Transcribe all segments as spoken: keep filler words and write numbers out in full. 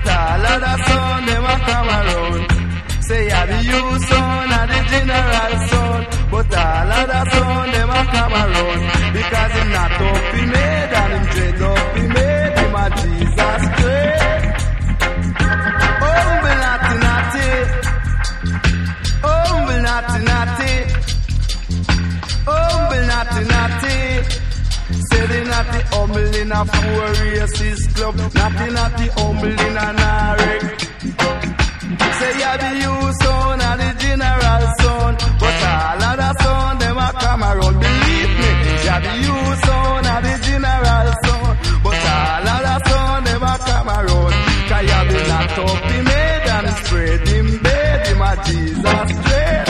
But all of the son, them a come around. Say I be you son and the general son. But all of the son, them a come around. Because him not up he made and him dread up he made. Him a Jesus great. Humble natty natty. Humble natty natty. Humble natty natty. Say the natty humble in a four races club. Natty natty humble in a narek. Say I be you son and the general son. But all of the son them a come around. Believe me, I be you son and the general son. But all of the son them a come around. Cause you be not up he made and spread him bed. Him a Jesus straight.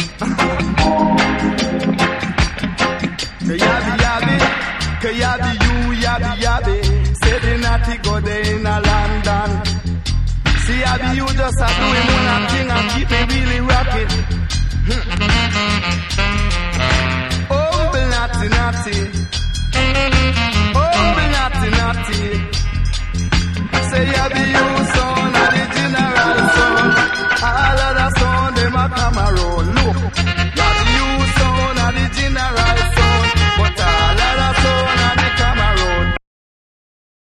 Yabby yabby, cause yabby you yabby yabby. Say the natty go there in a London. See, I be you just a do him one thing and keep me really rocking.